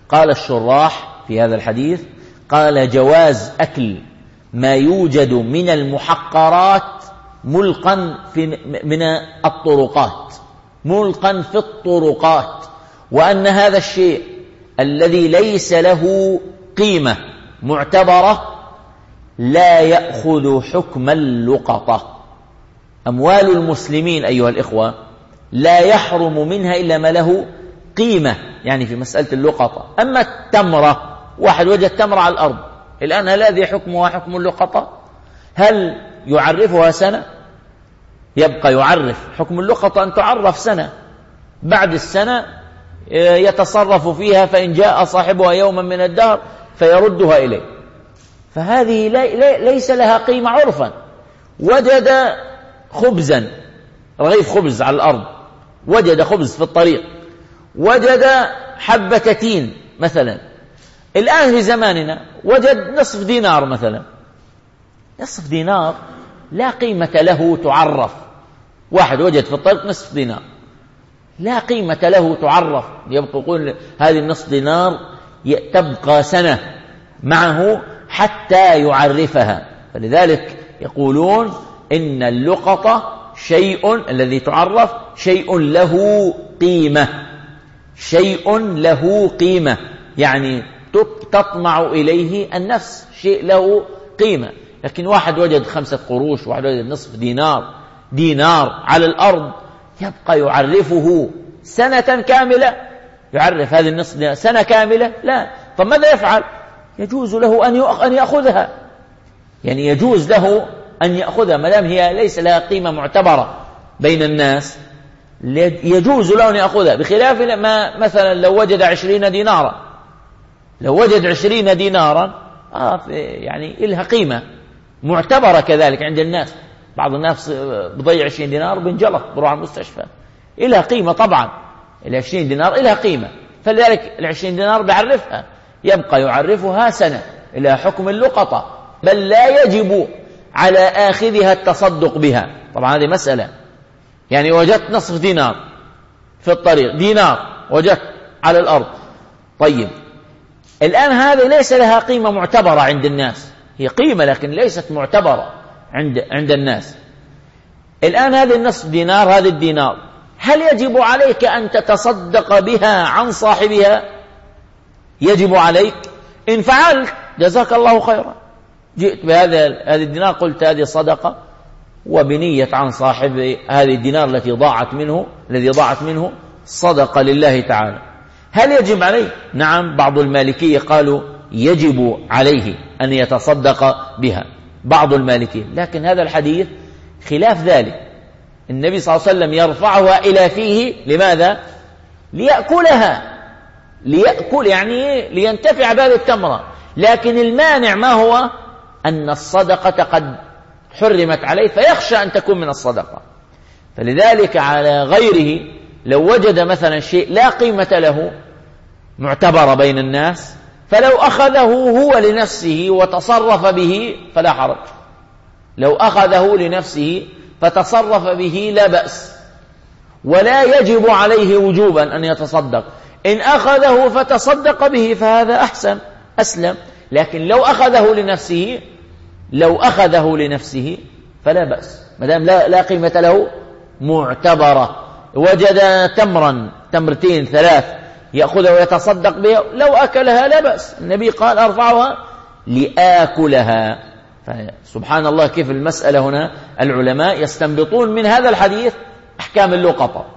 قال الشراح في هذا الحديث، قال جواز أكل ما يوجد من المحقرات ملقا من الطرقات، ملقا في الطرقات، وأن هذا الشيء الذي ليس له قيمة معتبرة لا يأخذ حكم اللقطة. أموال المسلمين أيها الإخوة لا يحرم منها إلا ما له قيمة، يعني في مسألة اللقطة. أما التمرة، واحد وجد تمرة على الأرض الآن، هل هذه حكمها حكم اللقطة؟ هل يعرفها سنة؟ يبقى يعرف. حكم اللقطة أن تعرف سنة، بعد السنة يتصرف فيها، فإن جاء صاحبها يوما من الدهر فيردها إليه. فهذه ليس لها قيمة عرفا. وجد خبزا، رغيف خبز على الأرض، وجد خبز في الطريق، وجد حبة تين مثلا، الآن في زماننا وجد نصف دينار مثلا. نصف دينار لا قيمة له تعرف. واحد وجد في الطريق نصف دينار لا قيمة له تعرف، يبقى يقول هذه النصف دينار تبقى سنة معه حتى يعرفها. فلذلك يقولون إن اللقطة شيء الذي تعرف شيء له قيمة، شيء له قيمة، يعني تطمع إليه النفس، شيء له قيمة. لكن واحد وجد 5 قروش، واحد وجد نصف دينار على الأرض، يبقى يعرفه سنة كاملة، يعرف هذه النصف سنة كاملة؟ لا. فماذا يفعل؟ يجوز له أن يأخذها، يعني يجوز له أن يأخذها ما دام هي ليس لها قيمة معتبرة بين الناس، يجوز له أن يأخذها. بخلاف ما مثلا لو وجد 20 دينارا، لو وجد 20 دينارا يعني إلها قيمة معتبرة كذلك عند الناس. بعض الناس بضيع 20 دينار بنجلط بروح على المستشفى، إلها قيمة طبعا، 20 دينار إلها قيمة. فلذلك 20 دينار بيعرفها، يبقى يعرفها سنة، إلى حكم اللقطة. بل لا يجب على آخذها التصدق بها. طبعا هذه مسألة، يعني وجدت نصف دينار في الطريق، دينار وجدت على الأرض، طيب الآن هذه ليس لها قيمة معتبرة عند الناس، هي قيمة لكن ليست معتبرة عند الناس. الآن هذه النصف دينار، هذه الدينار، هل يجب عليك أن تتصدق بها عن صاحبها؟ يجب عليك. إن فعلت جزاك الله خيرا، جئت بهذا الدينار قلت هذه صدقة وبنية عن صاحب هذه الدينار الذي ضاعت منه صدقة لله تعالى. هل يجب عليه؟ نعم، بعض المالكية قالوا يجب عليه أن يتصدق بها، بعض المالكية. لكن هذا الحديث خلاف ذلك. النبي صلى الله عليه وسلم يرفعها إلى فيه، لماذا؟ ليأكلها، يعني لينتفع بهذه التمرة. لكن المانع ما هو؟ أن الصدقة قد حرمت عليه، فيخشى أن تكون من الصدقة. فلذلك على غيره لو وجد مثلا شيء لا قيمة له معتبر بين الناس، فلو أخذه هو لنفسه وتصرف به فلا حرج. لو أخذه لنفسه فتصرف به لا بأس، ولا يجب عليه وجوبا أن يتصدق. إن أخذه فتصدق به فهذا أحسن أسلم. لكن لو أخذه لنفسه فلا بأس، مدام لا قيمة له معتبرة. وجد تمرتين 3 يأخذها ويتصدق بها، لو أكلها لا بأس. النبي قال أرفعها لآكلها. سبحان الله كيف المسألة هنا العلماء يستنبطون من هذا الحديث أحكام اللقطة.